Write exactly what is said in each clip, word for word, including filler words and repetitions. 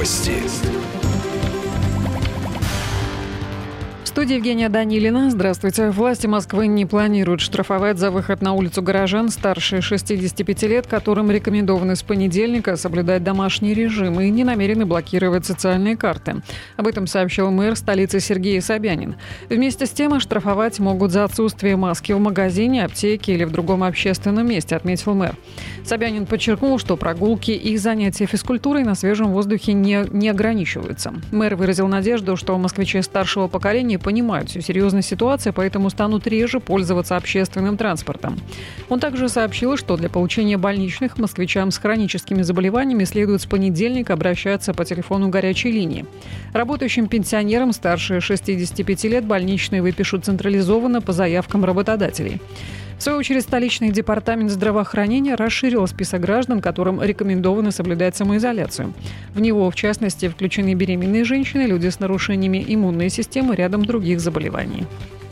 Новости. В студии Евгения Данилина. Здравствуйте. Власти Москвы не планируют штрафовать за выход на улицу горожан старше шестидесяти пяти лет, которым рекомендовано с понедельника соблюдать домашний режим, и не намерены блокировать социальные карты. Об этом сообщил мэр столицы Сергей Собянин. Вместе с тем штрафовать могут за отсутствие маски в магазине, аптеке или в другом общественном месте, отметил мэр. Собянин подчеркнул, что прогулки и занятия физкультурой на свежем воздухе не, не ограничиваются. Мэр выразил надежду, что москвичи старшего поколения понимают всю серьезность ситуации, поэтому станут реже пользоваться общественным транспортом. Он также сообщил, что для получения больничных москвичам с хроническими заболеваниями следует с понедельника обращаться по телефону горячей линии. Работающим пенсионерам старше шестидесяти пяти лет больничные выпишут централизованно по заявкам работодателей. В свою очередь, столичный департамент здравоохранения расширил список граждан, которым рекомендовано соблюдать самоизоляцию. В него, в частности, включены беременные женщины, люди с нарушениями иммунной системы, рядом других заболеваний.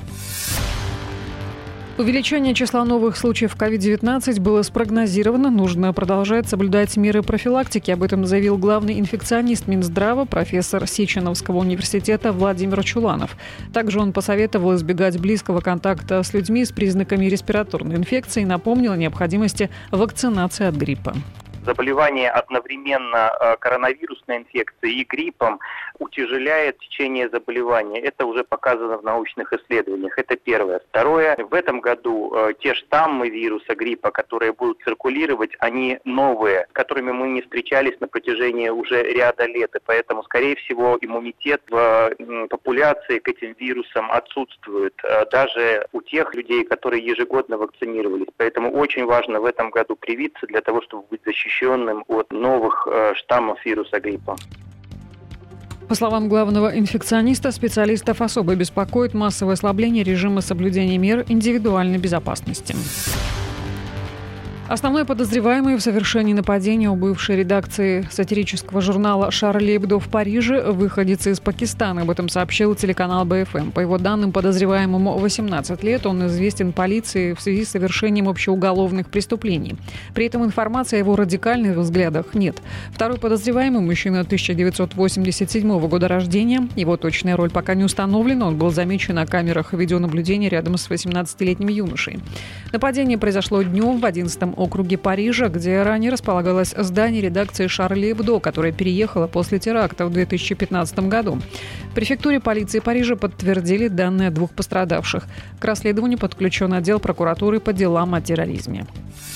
Увеличение числа новых случаев ковид девятнадцать было спрогнозировано. Нужно продолжать соблюдать меры профилактики. Об этом заявил главный инфекционист Минздрава, профессор Сеченовского университета Владимир Чуланов. Также он посоветовал избегать близкого контакта с людьми с признаками респираторной инфекции и напомнил о необходимости вакцинации от гриппа. Заболевание одновременно коронавирусной инфекцией и гриппом утяжеляет течение заболевания. Это уже показано в научных исследованиях. Это первое. Второе. В этом году те штаммы вируса гриппа, которые будут циркулировать, они новые, с которыми мы не встречались на протяжении уже ряда лет. И поэтому, скорее всего, иммунитет в популяции к этим вирусам отсутствует. Даже у тех людей, которые ежегодно вакцинировались. Поэтому очень важно в этом году привиться для того, чтобы быть защищенным от новых э, штаммов вируса гриппа. По словам главного инфекциониста, специалистов особо беспокоит массовое ослабление режима соблюдения мер индивидуальной безопасности. Основной подозреваемый в совершении нападения у бывшей редакции сатирического журнала «Шарли Эбдо» в Париже выходец из Пакистана. Об этом сообщил телеканал Бэ Эф Эм. По его данным, подозреваемому восемнадцать лет. Он известен полиции в связи с совершением общеуголовных преступлений. При этом информации о его радикальных взглядах нет. Второй подозреваемый – мужчина тысяча девятьсот восемьдесят седьмого года рождения. Его точная роль пока не установлена. Он был замечен на камерах видеонаблюдения рядом с восемнадцатилетним юношей. Нападение произошло днем в одиннадцатом округе Парижа, где ранее располагалось здание редакции «Шарли Эбдо», которая переехала после теракта в две тысячи пятнадцатом году. В префектуре полиции Парижа подтвердили данные двух пострадавших. К расследованию подключен отдел прокуратуры по делам о терроризме.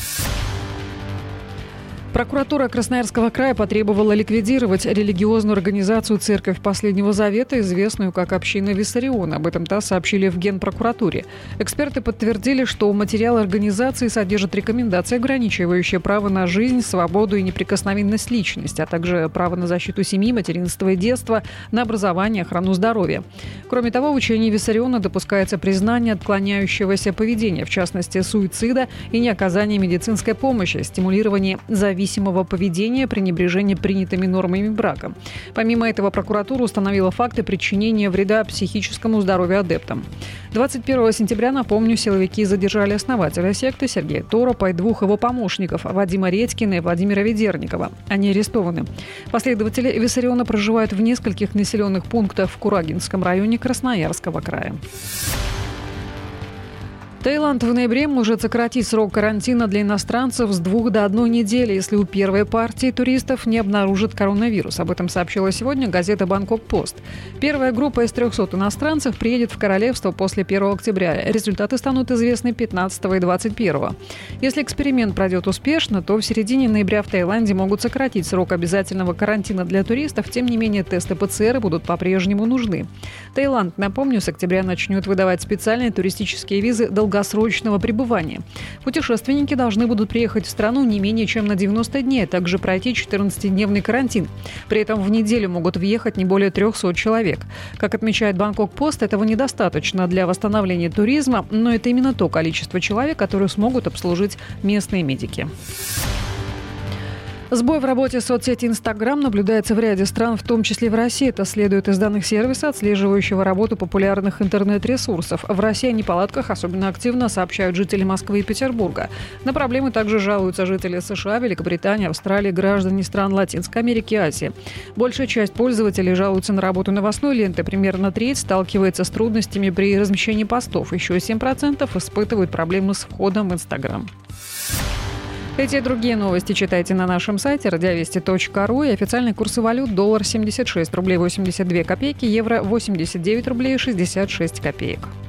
Прокуратура Красноярского края потребовала ликвидировать религиозную организацию «Церковь Последнего Завета», известную как «Община Виссариона». Об этом ТАСС сообщили в Генпрокуратуре. Эксперты подтвердили, что материал организации содержит рекомендации, ограничивающие право на жизнь, свободу и неприкосновенность личности, а также право на защиту семьи, материнства и детства, на образование, охрану здоровья. Кроме того, в учении Виссариона допускается признание отклоняющегося поведения, в частности, суицида и неоказание медицинской помощи, стимулирование зависимости поведения, пренебрежение принятыми нормами брака. Помимо этого, прокуратура установила факты причинения вреда психическому здоровью адептам. двадцать первого сентября, напомню, силовики задержали основателя секты Сергея Торопа и двух его помощников Вадима Редькина и Владимира Ведерникова. Они арестованы. Последователи Виссариона проживают в нескольких населенных пунктах в Курагинском районе Красноярского края. Таиланд в ноябре может сократить срок карантина для иностранцев с двух до одной недели, если у первой партии туристов не обнаружат коронавирус. Об этом сообщила сегодня газета «Бангкок-Пост». Первая группа из трехсот иностранцев приедет в королевство после первого октября. Результаты станут известны пятнадцатого и двадцать первого. Если эксперимент пройдет успешно, то в середине ноября в Таиланде могут сократить срок обязательного карантина для туристов. Тем не менее, тесты Пэ Цэ Эр будут по-прежнему нужны. Таиланд, напомню, с октября начнет выдавать специальные туристические визы долгосрочного долгосрочного пребывания. Путешественники должны будут приехать в страну не менее чем на девяносто дней, а также пройти четырнадцатидневный карантин. При этом в неделю могут въехать не более трехсот человек. Как отмечает Бангкок-Пост, этого недостаточно для восстановления туризма, но это именно то количество человек, которые смогут обслужить местные медики. Сбой в работе соцсети Instagram наблюдается в ряде стран, в том числе в России. Это следует из данных сервиса, отслеживающего работу популярных интернет-ресурсов. В России о неполадках особенно активно сообщают жители Москвы и Петербурга. На проблемы также жалуются жители США, Великобритании, Австралии, граждане стран Латинской Америки и Азии. Большая часть пользователей жалуются на работу новостной ленты. Примерно треть сталкивается с трудностями при размещении постов. Еще семь процентов испытывают проблемы с входом в Instagram. Эти и другие новости читайте на нашем сайте радиовести точка ру и официальные курсы валют: доллар семьдесят шесть рублей восемьдесят две копейки, евро восемьдесят девять рублей шестьдесят шесть копеек.